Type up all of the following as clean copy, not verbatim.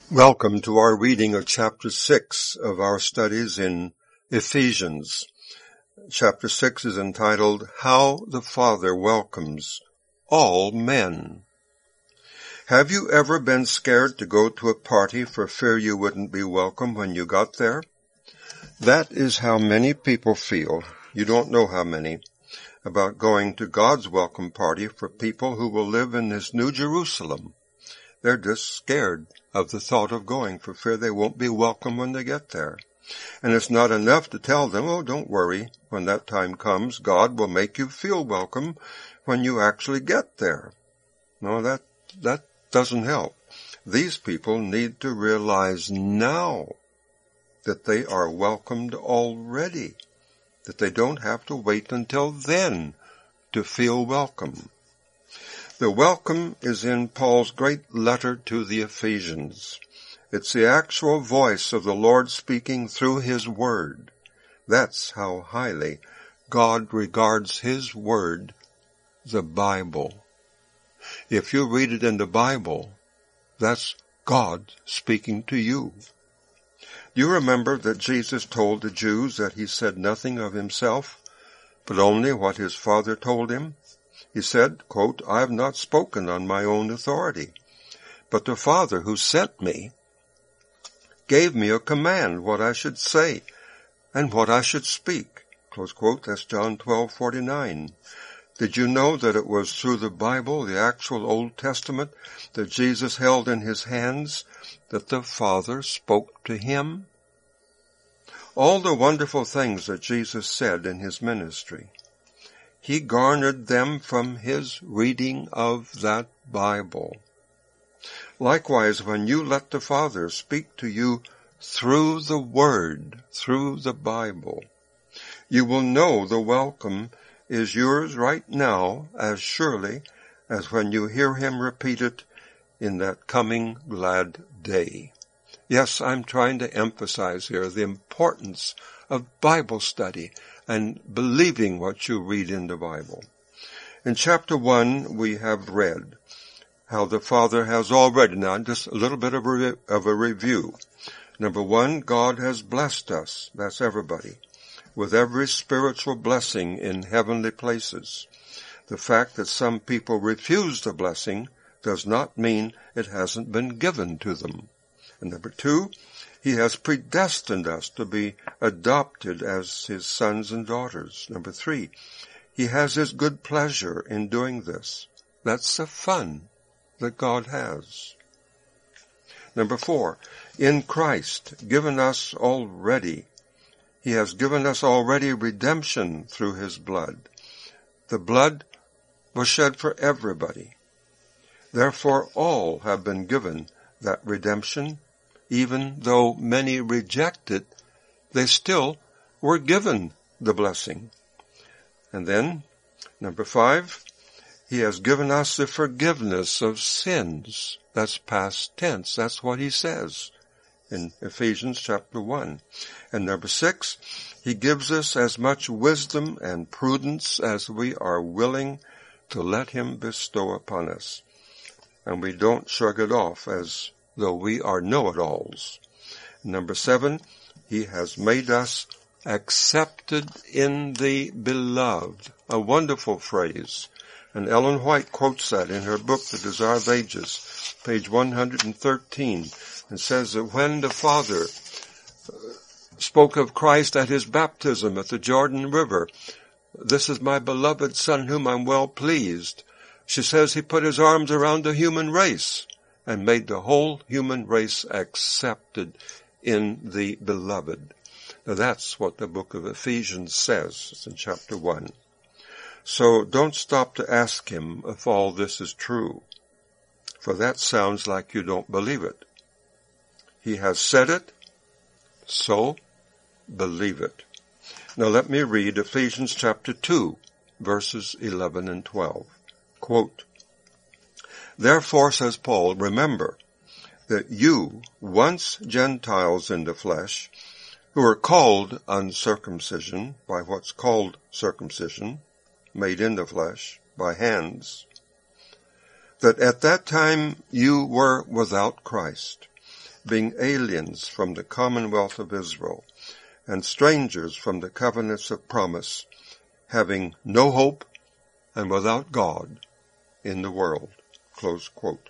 Welcome to our reading of chapter 6 of our studies in Ephesians. Chapter 6 is entitled, How the Father Welcomes All Men. Have you ever been scared to go to a party for fear you wouldn't be welcome when you got there? That is how many people feel, you don't know how many, about going to God's welcome party for people who will live in this new Jerusalem. They're just scared of the thought of going for fear they won't be welcome when they get there. And it's not enough to tell them, oh, don't worry, when that time comes, God will make you feel welcome when you actually get there. No, that doesn't help. These people need to realize now that they are welcomed already, that they don't have to wait until then to feel welcome. The welcome is in Paul's great letter to the Ephesians. It's the actual voice of the Lord speaking through His Word. That's how highly God regards His Word, the Bible. If you read it in the Bible, that's God speaking to you. Do you remember that Jesus told the Jews that He said nothing of Himself, but only what His Father told Him? He said, quote, I have not spoken on my own authority, but the Father who sent me gave me a command what I should say and what I should speak. Close quote, that's John 12:49. Did you know that it was through the Bible, the actual Old Testament, that Jesus held in His hands, that the Father spoke to Him? All the wonderful things that Jesus said in His ministry, He garnered them from His reading of that Bible. Likewise, when you let the Father speak to you through the Word, through the Bible, you will know the welcome is yours right now as surely as when you hear Him repeat it in that coming glad day. Yes, I'm trying to emphasize here the importance of Bible study and believing what you read in the Bible. In chapter 1, we have read how the Father has already, now just a little bit of a review. Number 1, God has blessed us, that's everybody, with every spiritual blessing in heavenly places. The fact that some people refuse the blessing does not mean it hasn't been given to them. And number 2, He has predestined us to be adopted as His sons and daughters. Number 3, He has His good pleasure in doing this. That's the fun that God has. Number 4, in Christ, given us already. He has given us already redemption through His blood. The blood was shed for everybody. Therefore, all have been given that redemption. Even though many reject it, they still were given the blessing. And then, number 5, He has given us the forgiveness of sins. That's past tense. That's what He says in Ephesians chapter 1. And number 6, He gives us as much wisdom and prudence as we are willing to let Him bestow upon us. And we don't shrug it off as though we are know-it-alls. Number 7, He has made us accepted in the Beloved. A wonderful phrase. And Ellen White quotes that in her book, The Desire of Ages, page 113, and says that when the Father spoke of Christ at His baptism at the Jordan River, this is my beloved Son whom I'm well pleased, she says He put His arms around the human race and made the whole human race accepted in the Beloved. Now that's what the book of Ephesians says. It's in chapter 1. So don't stop to ask Him if all this is true, for that sounds like you don't believe it. He has said it, so believe it. Now let me read Ephesians chapter 2, verses 11 and 12. Quote, Therefore, says Paul, remember that you, once Gentiles in the flesh, who are called uncircumcision by what's called circumcision, made in the flesh by hands, that at that time you were without Christ, being aliens from the commonwealth of Israel, and strangers from the covenants of promise, having no hope and without God in the world." Close quote.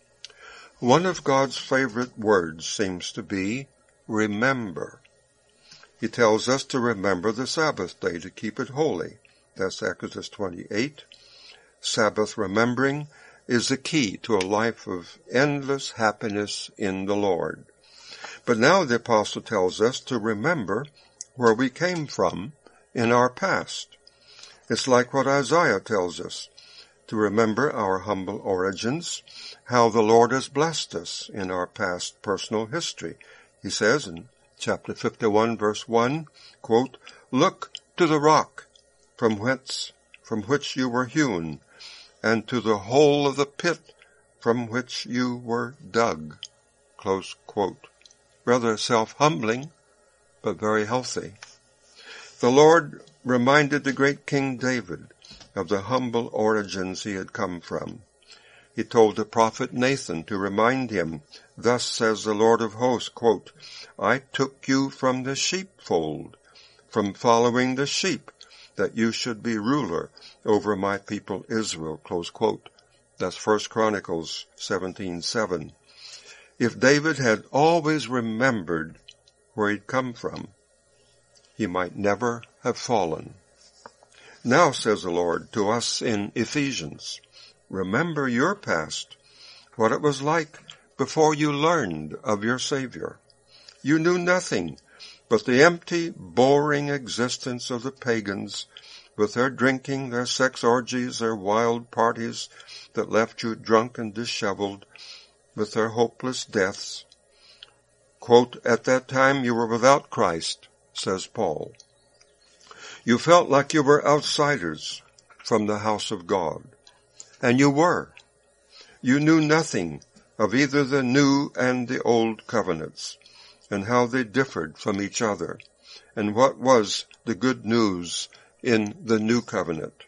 One of God's favorite words seems to be remember. He tells us to remember the Sabbath day, to keep it holy. That's Exodus 28. Sabbath remembering is the key to a life of endless happiness in the Lord. But now the apostle tells us to remember where we came from in our past. It's like what Isaiah tells us, to remember our humble origins, how the Lord has blessed us in our past personal history. He says in chapter 51, verse 1, quote, "Look to the rock from which you were hewn, and to the hole of the pit from which you were dug." Close quote. Rather self-humbling, but very healthy. The Lord reminded the great King David of the humble origins he had come from. He told the prophet Nathan to remind him, "Thus says the Lord of hosts, quote, I took you from the sheepfold, from following the sheep, that you should be ruler over my people Israel." Close quote. That's 1 Chronicles 17:7. If David had always remembered where he'd come from, he might never have fallen. Now, says the Lord to us in Ephesians, remember your past, what it was like before you learned of your Savior. You knew nothing but the empty, boring existence of the pagans, with their drinking, their sex orgies, their wild parties that left you drunk and disheveled, with their hopeless deaths. Quote, "At that time you were without Christ," says Paul. You felt like you were outsiders from the house of God. And you were. You knew nothing of either the new and the old covenants, and how they differed from each other, and what was the good news in the new covenant.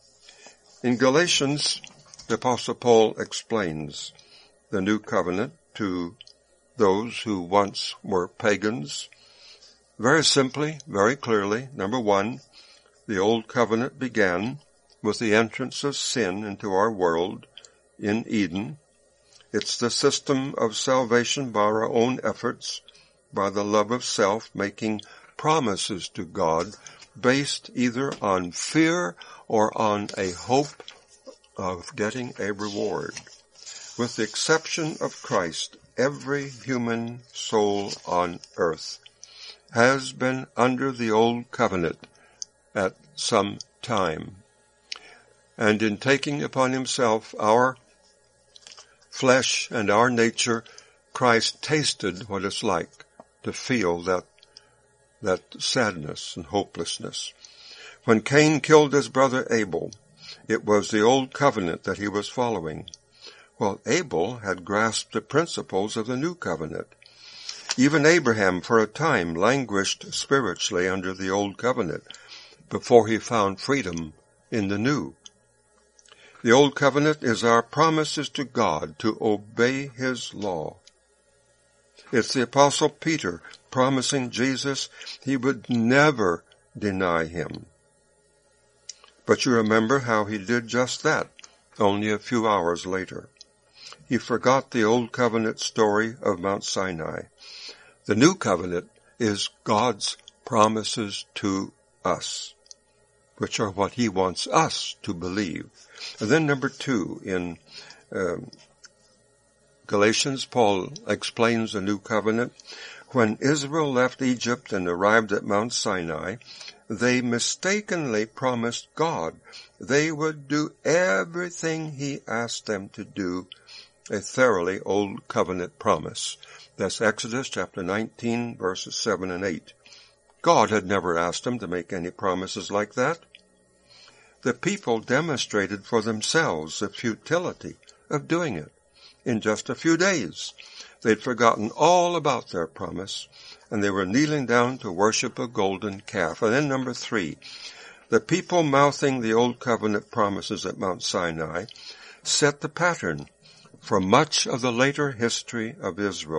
In Galatians, the Apostle Paul explains the new covenant to those who once were pagans. Very simply, very clearly, number one, the old covenant began with the entrance of sin into our world in Eden. It's the system of salvation by our own efforts, by the love of self, making promises to God based either on fear or on a hope of getting a reward. With the exception of Christ, every human soul on earth has been under the old covenant at some time. And in taking upon himself our flesh and our nature, Christ tasted what it's like to feel that sadness and hopelessness. When Cain killed his brother Abel, it was the old covenant that he was following. Well, Abel had grasped the principles of the new covenant. Even Abraham, for a time, languished spiritually under the old covenant before he found freedom in the new. The old covenant is our promises to God to obey his law. It's the Apostle Peter promising Jesus he would never deny him. But you remember how he did just that only a few hours later. He forgot the old covenant story of Mount Sinai. The new covenant is God's promises to us, which are what he wants us to believe. And then number two, in Galatians, Paul explains the new covenant. When Israel left Egypt and arrived at Mount Sinai, they mistakenly promised God they would do everything he asked them to do, a thoroughly old covenant promise. That's Exodus chapter 19, verses 7 and 8. God had never asked them to make any promises like that. The people demonstrated for themselves the futility of doing it. In just a few days, they'd forgotten all about their promise, and they were kneeling down to worship a golden calf. And then number three, the people mouthing the old covenant promises at Mount Sinai set the pattern for much of the later history of Israel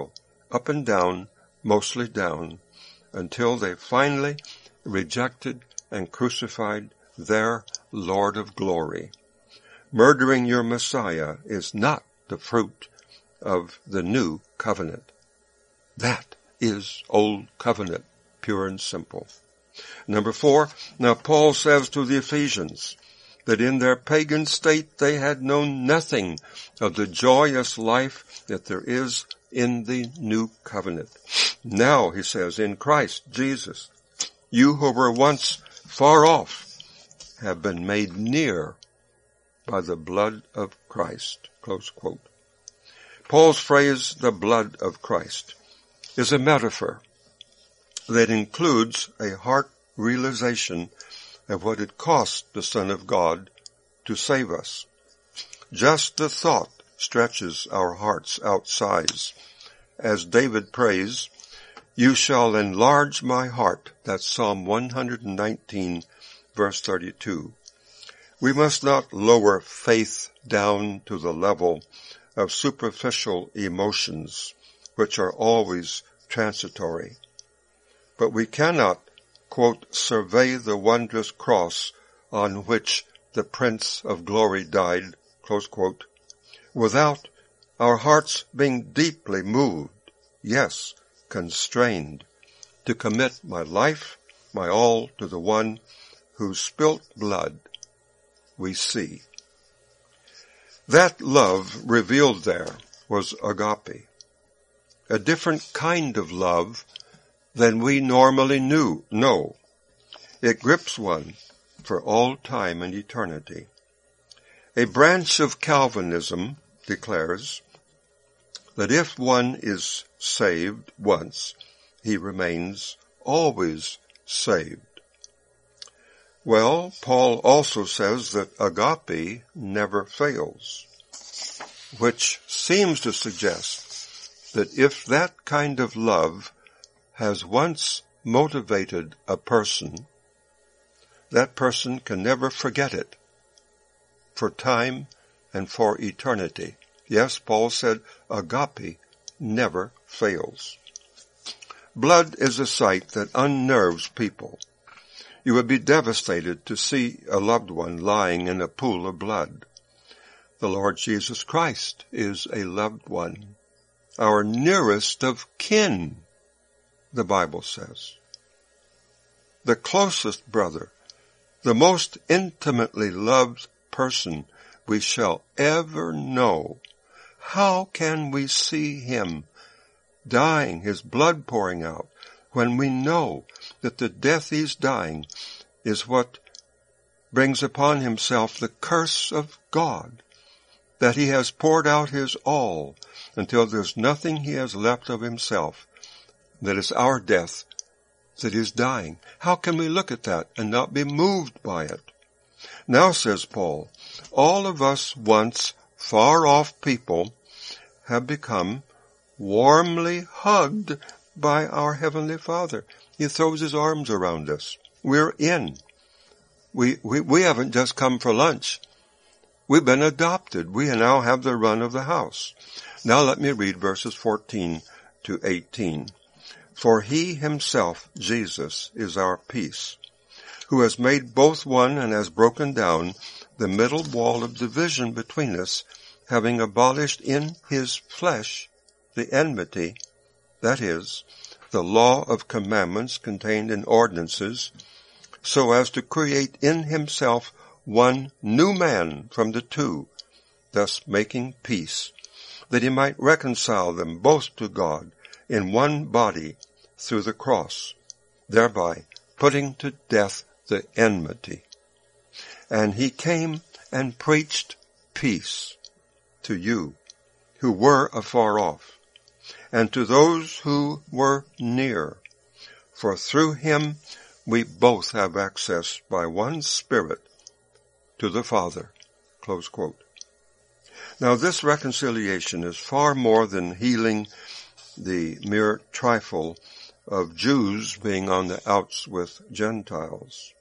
up and down, mostly down, until they finally rejected and crucified their Lord of glory. Murdering your Messiah is not the fruit of the new covenant. That is old covenant, pure and simple. Number 4, now Paul says to the Ephesians that in their pagan state they had known nothing of the joyous life that there is in the new covenant. Now, he says, in Christ Jesus, you who were once far off have been made near by the blood of Christ. Close quote. Paul's phrase, the blood of Christ, is a metaphor that includes a heart realization of what it cost the Son of God to save us. Just the thought stretches our hearts out size. As David prays, you shall enlarge my heart. That's Psalm 119, verse 32. We must not lower faith down to the level of superficial emotions, which are always transitory. But we cannot, quote, survey the wondrous cross on which the Prince of Glory died, close quote, without our hearts being deeply moved, yes, constrained, to commit my life, my all to the one whose spilt blood we see. That love revealed there was agape, a different kind of love than we normally know. It grips one for all time and eternity. A branch of Calvinism declares that if one is saved once, he remains always saved. Well, Paul also says that agape never fails, which seems to suggest that if that kind of love has once motivated a person, that person can never forget it for time and for eternity. Yes, Paul said agape never fails. Blood is a sight that unnerves people. You would be devastated to see a loved one lying in a pool of blood. The Lord Jesus Christ is a loved one, our nearest of kin, the Bible says. The closest brother, the most intimately loved person we shall ever know. How can we see him dying, his blood pouring out, when we know that the death he's dying is what brings upon himself the curse of God, that he has poured out his all until there's nothing he has left of himself, that is our death that is dying. How can we look at that and not be moved by it? Now, says Paul, all of us once far off people have become warmly hugged by our Heavenly Father. He throws his arms around us. We're in. We haven't just come for lunch. We've been adopted. We now have the run of the house. Now let me read verses 14 to 18. For he himself, Jesus, is our peace, who has made both one and has broken down the middle wall of division between us, having abolished in his flesh the enmity, that is, the law of commandments contained in ordinances, so as to create in himself one new man from the two, thus making peace, that he might reconcile them both to God in one body through the cross, thereby putting to death the enmity. And he came and preached peace to you who were afar off, and to those who were near. For through him we both have access by one Spirit to the Father. Close quote. Now this reconciliation is far more than healing the mere trifle of Jews being on the outs with Gentiles.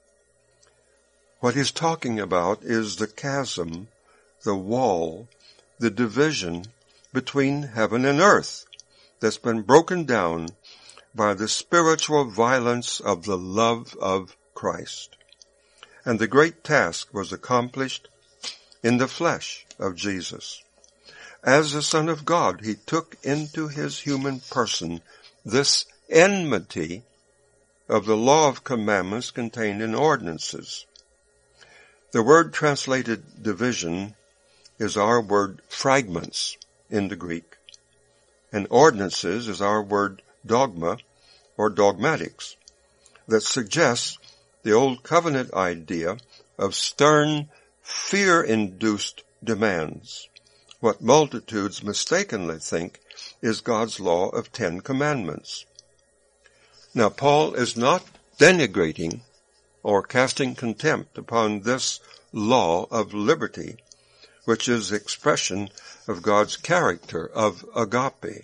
What he's talking about is the chasm, the wall, the division between heaven and earth, that's been broken down by the spiritual violence of the love of Christ. And the great task was accomplished in the flesh of Jesus. As the Son of God, he took into his human person this enmity of the law of commandments contained in ordinances. The word translated division is our word fragments in the Greek, and ordinances is our word dogma or dogmatics, that suggests the old covenant idea of stern, fear-induced demands, what multitudes mistakenly think is God's law of 10 commandments. Now, Paul is not denigrating or casting contempt upon this law of liberty, which is the expression of God's character of agape.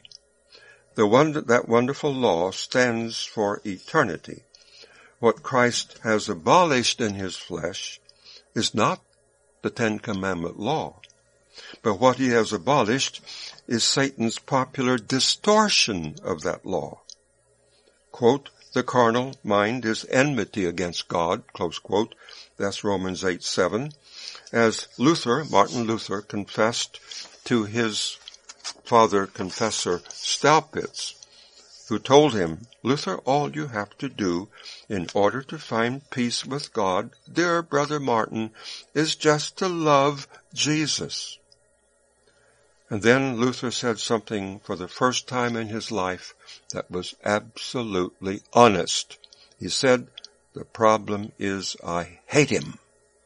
That wonderful law stands for eternity. What Christ has abolished in his flesh is not the 10 Commandment law, but what he has abolished is Satan's popular distortion of that law. Quote, the carnal mind is enmity against God, close quote. That's Romans 8:7. As Martin Luther confessed to his father confessor Staupitz, who told him, Luther, all you have to do in order to find peace with God, dear brother Martin, is just to love Jesus. And then Luther said something for the first time in his life that was absolutely honest. He said, the problem is I hate him.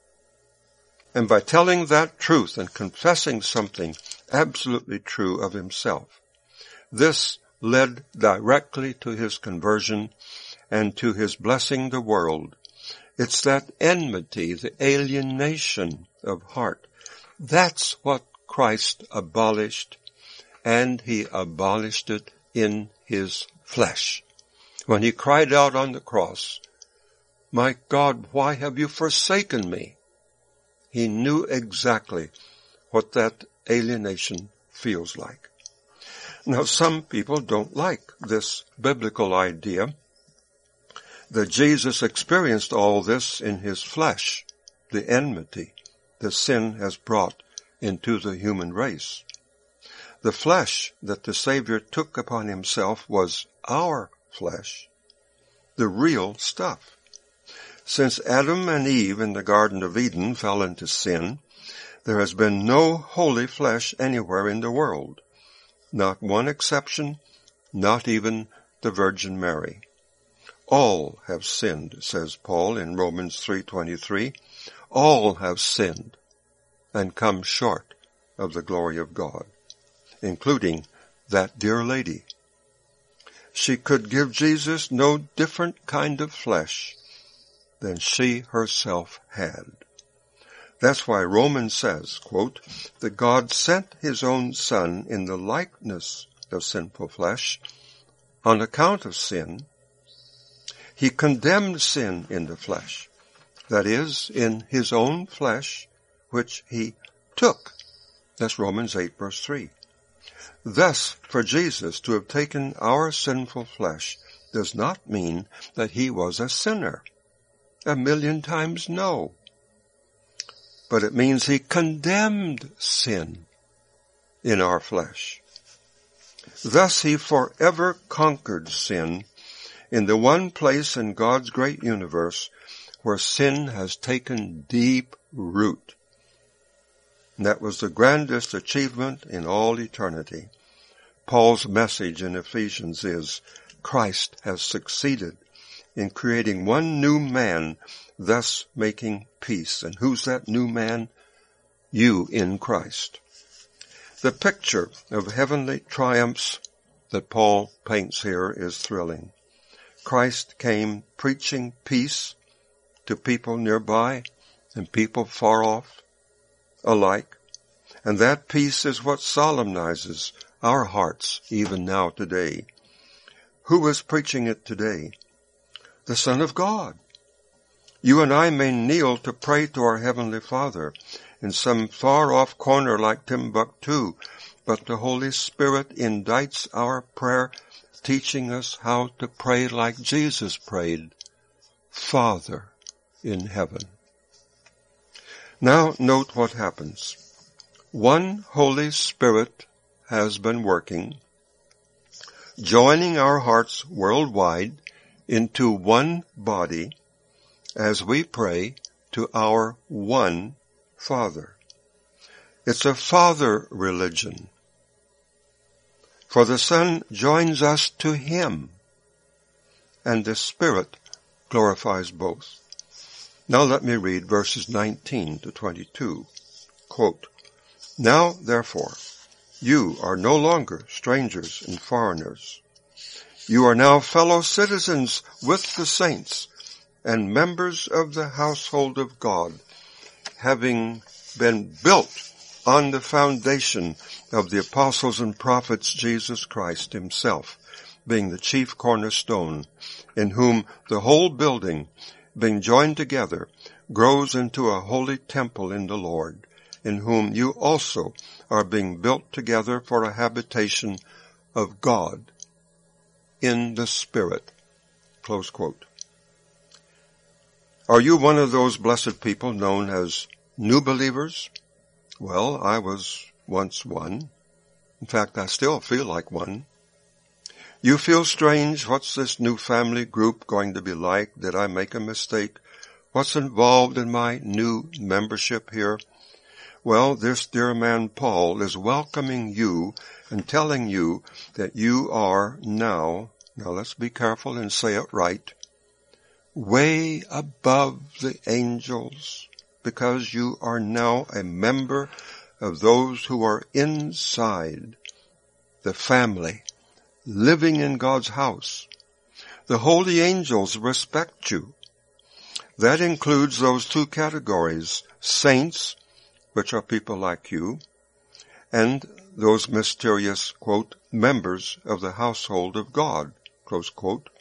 And by telling that truth and confessing something absolutely true of himself, this led directly to his conversion and to his blessing the world. It's that enmity, the alienation of heart. That's what Christ abolished, and he abolished it in his flesh. When he cried out on the cross, my God, why have you forsaken me? He knew exactly what that alienation feels like. Now, some people don't like this biblical idea that Jesus experienced all this in his flesh, the enmity that sin has brought into the human race. The flesh that the Savior took upon himself was our flesh, the real stuff. Since Adam and Eve in the Garden of Eden fell into sin, there has been no holy flesh anywhere in the world. Not one exception, not even the Virgin Mary. All have sinned, says Paul in Romans 3:23. All have sinned and come short of the glory of God, including that dear lady. She could give Jesus no different kind of flesh than she herself had. That's why Romans says, quote, that God sent his own Son in the likeness of sinful flesh on account of sin. He condemned sin in the flesh, that is, in his own flesh, which he took. That's Romans 8 verse 3. Thus, for Jesus to have taken our sinful flesh does not mean that he was a sinner. 1,000,000 times no. But it means he condemned sin in our flesh. Thus he forever conquered sin in the one place in God's great universe where sin has taken deep root. And that was the grandest achievement in all eternity. Paul's message in Ephesians is, Christ has succeeded in creating one new man, thus making peace. And who's that new man? You in Christ. The picture of heavenly triumphs that Paul paints here is thrilling. Christ came preaching peace to people nearby and people far off alike. And that peace is what solemnizes our hearts even now today. Who is preaching it today? The Son of God. You and I may kneel to pray to our Heavenly Father in some far-off corner like Timbuktu, but the Holy Spirit indites our prayer, teaching us how to pray like Jesus prayed, Father in heaven. Now note what happens. One Holy Spirit has been working, joining our hearts worldwide into one body as we pray to our one Father. It's a Father religion. For the Son joins us to Him, and the Spirit glorifies both. Now let me read verses 19 to 22. Quote, Now, therefore, you are no longer strangers and foreigners. You are now fellow citizens with the saints and members of the household of God, having been built on the foundation of the apostles and prophets, Jesus Christ Himself, being the chief cornerstone, in whom the whole building, being joined together, grows into a holy temple in the Lord, in whom you also are being built together for a habitation of God in the Spirit. Close quote. Are you one of those blessed people known as new believers? Well, I was once one. In fact, I still feel like one. You feel strange. What's this new family group going to be like? Did I make a mistake? What's involved in my new membership here? Well, this dear man Paul is welcoming you and telling you that you are now let's be careful and say it right, way above the angels, because you are now a member of those who are inside the family, living in God's house. The holy angels respect you. That includes those two categories, saints, which are people like you, and those mysterious, quote, members of the household of God, close quote,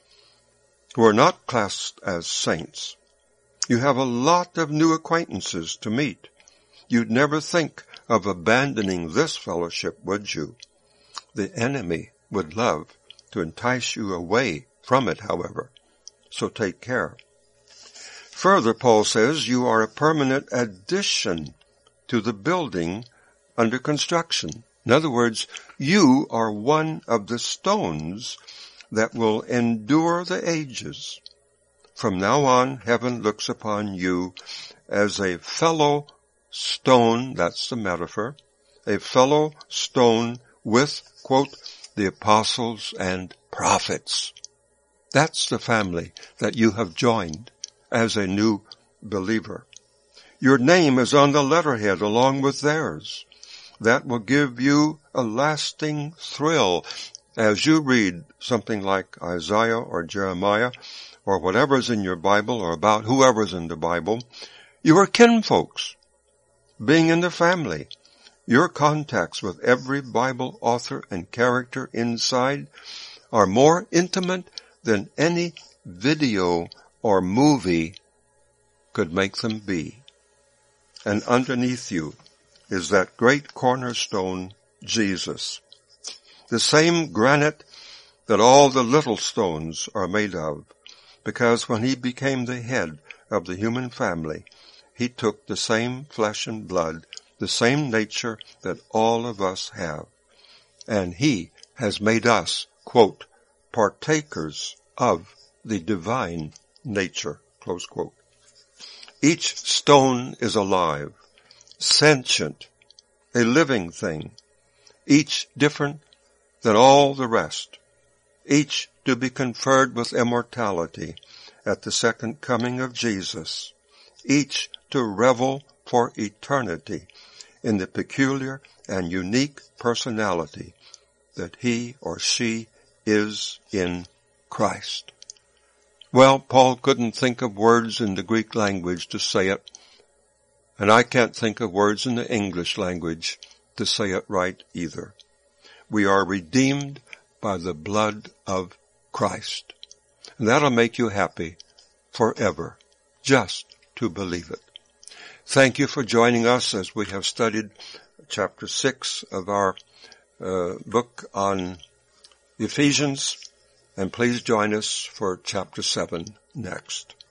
who are not classed as saints. You have a lot of new acquaintances to meet. You'd never think of abandoning this fellowship, would you? The enemy would love to entice you away from it, however, so take care. Further, Paul says you are a permanent addition to the building under construction. In other words, you are one of the stones that will endure the ages. From now on, heaven looks upon you as a fellow stone, that's the metaphor, a fellow stone with, quote, the apostles and prophets. That's the family that you have joined as a new believer. Your name is on the letterhead along with theirs. That will give you a lasting thrill as you read something like Isaiah or Jeremiah or whatever's in your Bible or about whoever's in the Bible. You are kinfolks, being in the family. Your contacts with every Bible author and character inside are more intimate than any video or movie could make them be. And underneath you is that great cornerstone, Jesus. The same granite that all the little stones are made of, because when He became the head of the human family, He took the same flesh and blood, the same nature that all of us have. And He has made us, quote, partakers of the divine nature, close quote. Each stone is alive, sentient, a living thing, each different than all the rest, each to be conferred with immortality at the second coming of Jesus, each to revel for eternity in the peculiar and unique personality that he or she is in Christ. Well, Paul couldn't think of words in the Greek language to say it, and I can't think of words in the English language to say it right either. We are redeemed by the blood of Christ. And that'll make you happy forever, just to believe it. Thank you for joining us as we have studied chapter 6 of our book on Ephesians, and please join us for chapter 7 next.